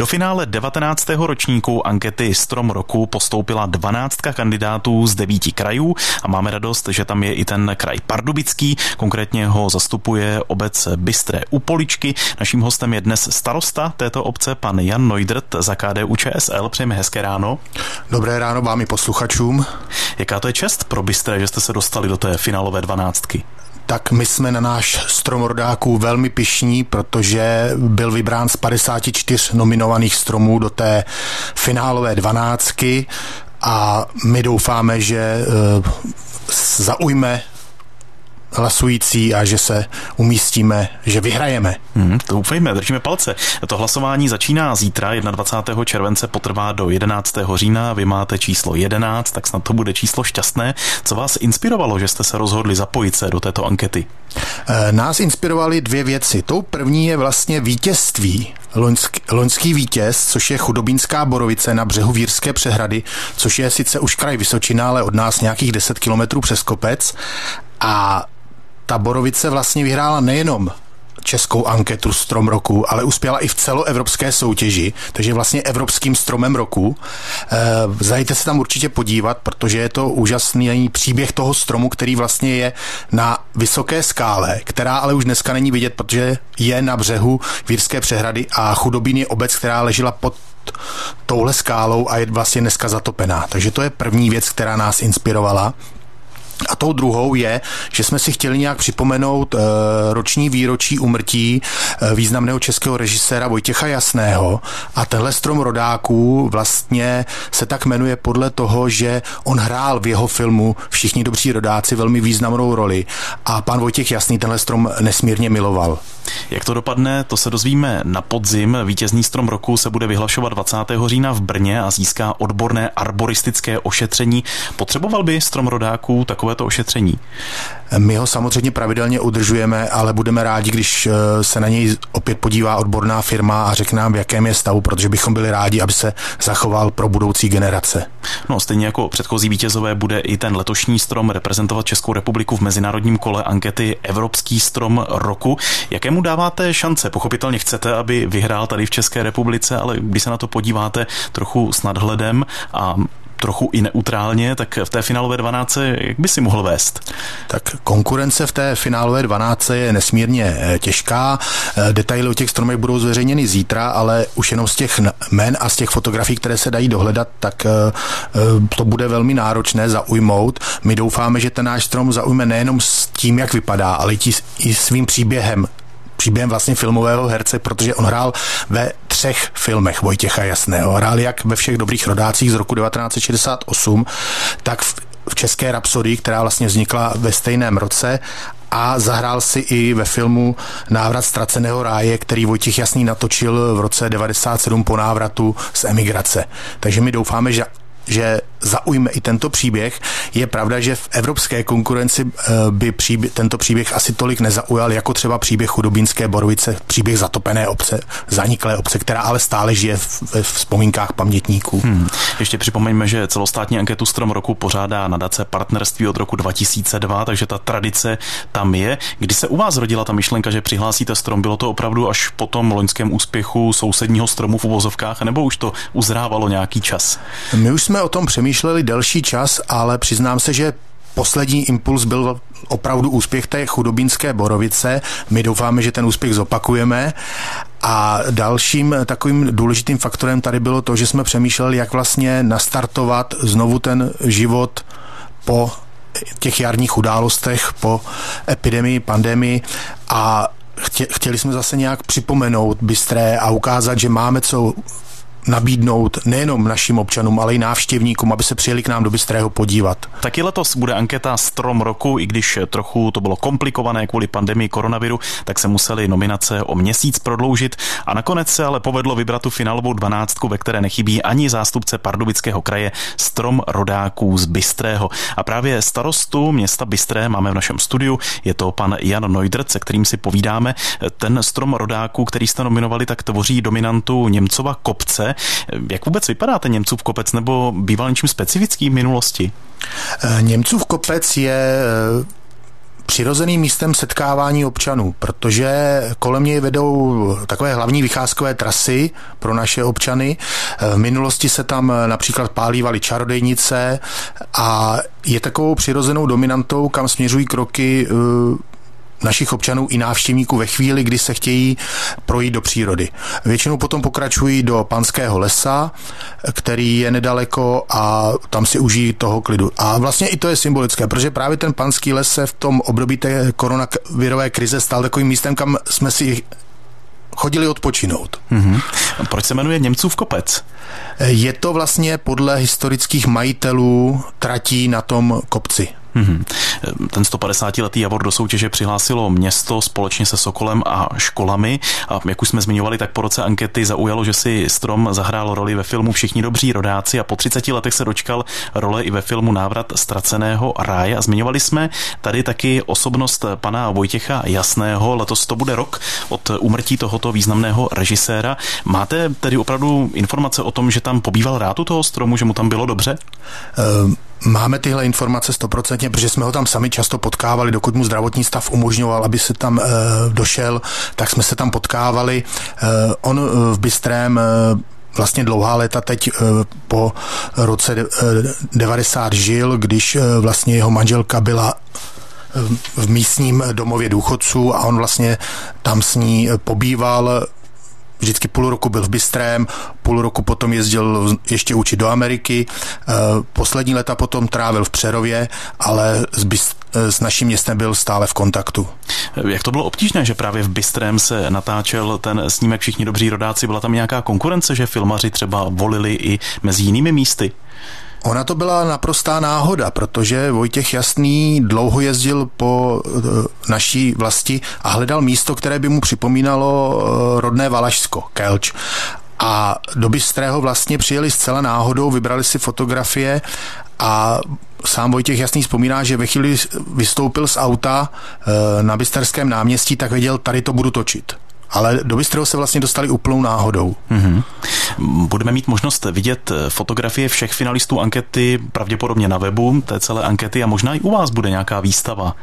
Do finále 19. ročníku ankety Strom roku postoupila 12 kandidátů z 9 krajů a máme radost, že tam je i ten kraj Pardubický, konkrétně ho zastupuje obec Bystré u Poličky. Naším hostem je dnes starosta této obce, pan Jan Neudrt za KDU-ČSL. Přejeme hezké ráno. Dobré ráno vám i posluchačům. Jaká to je čest pro Bystré, že jste se dostali do té finálové 12? Tak my jsme na náš strom rodáků velmi pyšní, protože byl vybrán z 54 nominovaných stromů do té finálové 12 a my doufáme, že zaujme hlasující a že se umístíme, že vyhrajeme. To doufejme, držíme palce. To hlasování začíná zítra, 21. července, potrvá do 11. října. Vy máte číslo 11, tak snad to bude číslo šťastné. Co vás inspirovalo, že jste se rozhodli zapojit se do této ankety? Nás inspirovaly dvě věci. Tou první je vlastně vítězství. Loňský vítěz, což je Chudobínská Borovice na břehu Vírské přehrady, což je sice už kraj Vysočina, ale od nás nějakých 10 kilometrů přes kopec. A ta Borovice vlastně vyhrála nejenom českou anketu Strom roku, ale uspěla i v celoevropské soutěži, takže vlastně evropským stromem roku. Zajděte se tam určitě podívat, protože je to úžasný příběh toho stromu, který vlastně je na vysoké skále, která ale už dneska není vidět, protože je na břehu Vírské přehrady a Chudobín je obec, která ležela pod touhle skálou a je vlastně dneska zatopená. Takže to je první věc, která nás inspirovala. A tou druhou je, že jsme si chtěli nějak připomenout roční výročí úmrtí významného českého režiséra Vojtěcha Jasného a tenhle strom rodáků vlastně se tak jmenuje podle toho, že on hrál v jeho filmu Všichni dobří rodáci velmi významnou roli a pan Vojtěch Jasný tenhle strom nesmírně miloval. Jak to dopadne, to se dozvíme na podzim. Vítězný strom roku se bude vyhlašovat 20. října v Brně a získá odborné arboristické ošetření. Potřeboval by strom rodáků takovéto ošetření? My ho samozřejmě pravidelně udržujeme, ale budeme rádi, když se na něj opět podívá odborná firma a řekne nám, v jakém je stavu, protože bychom byli rádi, aby se zachoval pro budoucí generace. No, stejně jako předchozí vítězové bude i ten letošní strom reprezentovat Českou republiku v mezinárodním kole ankety Evropský strom roku. Jakému dáváte šance? Pochopitelně chcete, aby vyhrál tady v České republice, ale když se na to podíváte trochu s nadhledem a trochu i neutrálně, tak v té finálové 12 jak by si mohl vést? Tak konkurence v té finálové 12 je nesmírně těžká. Detaily o těch stromech budou zveřejněny zítra, ale už jenom z těch jmen a z těch fotografií, které se dají dohledat, tak to bude velmi náročné zaujmout. My doufáme, že ten náš strom zaujme nejenom s tím, jak vypadá, ale i svým příběhem vlastně filmového herce, protože on hrál ve 3 filmech Vojtěcha Jasného. Hrál jak ve Všech dobrých rodácích z roku 1968, tak v České rapsodii, která vlastně vznikla ve stejném roce a zahrál si i ve filmu Návrat ztraceného ráje, který Vojtěch Jasný natočil v roce 1997 po návratu z emigrace. Takže my doufáme, že zaujme i tento příběh. Je pravda, že v evropské konkurenci by tento příběh asi tolik nezaujal, jako třeba příběh Chudobínské Borovice, příběh zatopené obce, zaniklé obce, která ale stále žije ve vzpomínkách pamětníků. Ještě připomeňme, že celostátní anketu Strom roku pořádá nadace Partnerství od roku 2002, takže ta tradice tam je. Kdy se u vás rodila ta myšlenka, že přihlásíte strom? Bylo to opravdu až po tom loňském úspěchu sousedního stromu v uvozovkách, nebo už to uzrávalo nějaký čas? My už jsme o tom přemýšleli delší čas, ale přiznám se, že poslední impuls byl opravdu úspěch té Chudobínské Borovice. My doufáme, že ten úspěch zopakujeme. A dalším takovým důležitým faktorem tady bylo to, že jsme přemýšleli, jak vlastně nastartovat znovu ten život po těch jarních událostech, po epidemii, pandemii a chtěli jsme zase nějak připomenout Bystré a ukázat, že máme co nabídnout nejenom našim občanům, ale i návštěvníkům, aby se přijeli k nám do Bystrého podívat. Taky letos bude anketa Strom roku, i když trochu to bylo komplikované kvůli pandemii koronaviru, tak se museli nominace o měsíc prodloužit a nakonec se ale povedlo vybrat tu finálovou 12, ve které nechybí ani zástupce Pardubického kraje Strom rodáků z Bystrého. A právě starostu města Bystré máme v našem studiu, je to pan Jan Neudrt, se kterým si povídáme. Ten Strom rodáků, který jste nominovali, tak tvoří dominantu Němcova kopce. Jak vůbec vypadá ten Němcův kopec, nebo býval něčím specifický v minulosti? Němcův kopec je přirozeným místem setkávání občanů, protože kolem něj vedou takové hlavní vycházkové trasy pro naše občany. V minulosti se tam například pálívaly čarodejnice a je takovou přirozenou dominantou, kam směřují kroky našich občanů i návštěvníků ve chvíli, kdy se chtějí projít do přírody. Většinou potom pokračují do Panského lesa, který je nedaleko a tam si užijí toho klidu. A vlastně i to je symbolické, protože právě ten Panský les se v tom období té koronavirové krize stal takovým místem, kam jsme si chodili odpočinout. Proč se jmenuje Němcův kopec? Je to vlastně podle historických majitelů tratí na tom kopci. Ten 150letý javor do soutěže přihlásilo město společně se Sokolem a školami. A jak už jsme zmiňovali, tak po roce ankety zaujalo, že si strom zahrál roli ve filmu Všichni dobří rodáci a po 30 letech se dočkal role i ve filmu Návrat ztraceného ráje. A zmiňovali jsme tady taky osobnost pana Vojtěcha Jasného. Letos to bude rok od úmrtí tohoto významného režiséra. Máte tedy opravdu informace o tom, že tam pobýval rád u toho stromu, že mu tam bylo dobře? Máme tyhle informace 100%, protože jsme ho tam sami často potkávali, dokud mu zdravotní stav umožňoval, aby se tam došel, tak jsme se tam potkávali. On v Bystrém vlastně dlouhá léta teď po roce 90 žil, když vlastně jeho manželka byla v místním domově důchodců a on vlastně tam s ní pobýval. Vždycky půl roku byl v Bystrém, půl roku potom jezdil ještě učit do Ameriky, poslední léta potom trávil v Přerově, ale s naším městem byl stále v kontaktu. Jak to bylo obtížné, že právě v Bystrém se natáčel ten snímek Všichni dobří rodáci? Byla tam nějaká konkurence, že filmaři třeba volili i mezi jinými místy? Ona to byla naprostá náhoda, protože Vojtěch Jasný dlouho jezdil po naší vlasti a hledal místo, které by mu připomínalo rodné Valašsko, Kelč. A do Bystrého vlastně přijeli zcela náhodou, vybrali si fotografie a sám Vojtěch Jasný vzpomíná, že ve chvíli vystoupil z auta na Bysterském náměstí, tak věděl, tady to budu točit. Ale do Bystrého se vlastně dostali úplnou náhodou. Budeme mít možnost vidět fotografie všech finalistů ankety pravděpodobně na webu té celé ankety a možná i u vás bude nějaká výstava.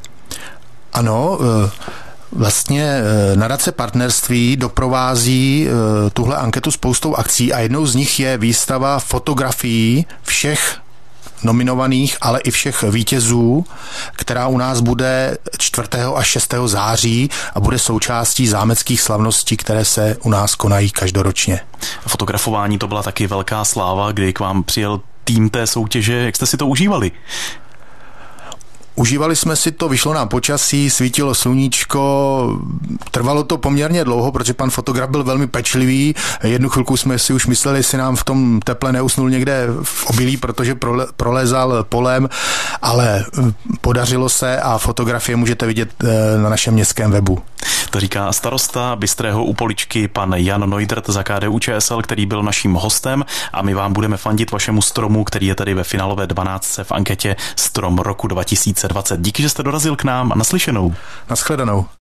Ano, vlastně nadace Partnerství doprovází tuhle anketu spoustou akcí a jednou z nich je výstava fotografií všech nominovaných, ale i všech vítězů, která u nás bude 4. a 6. září a bude součástí zámeckých slavností, které se u nás konají každoročně. Fotografování to byla taky velká sláva, kdy k vám přijel tým té soutěže. Jak jste si to užívali? Užívali jsme si to, vyšlo nám počasí, svítilo sluníčko, trvalo to poměrně dlouho, protože pan fotograf byl velmi pečlivý. Jednu chvilku jsme si už mysleli, jestli nám v tom teple neusnul někde v obilí, protože prolézal polem, ale podařilo se a fotografie můžete vidět na našem městském webu. To říká starosta Bystrého u Poličky pan Jan Neudrt za KDU-ČSL, který byl naším hostem a my vám budeme fandit vašemu stromu, který je tady ve finálové 12 v anketě Strom roku 2020. Díky, že jste dorazil k nám a naslyšenou. Naschledanou.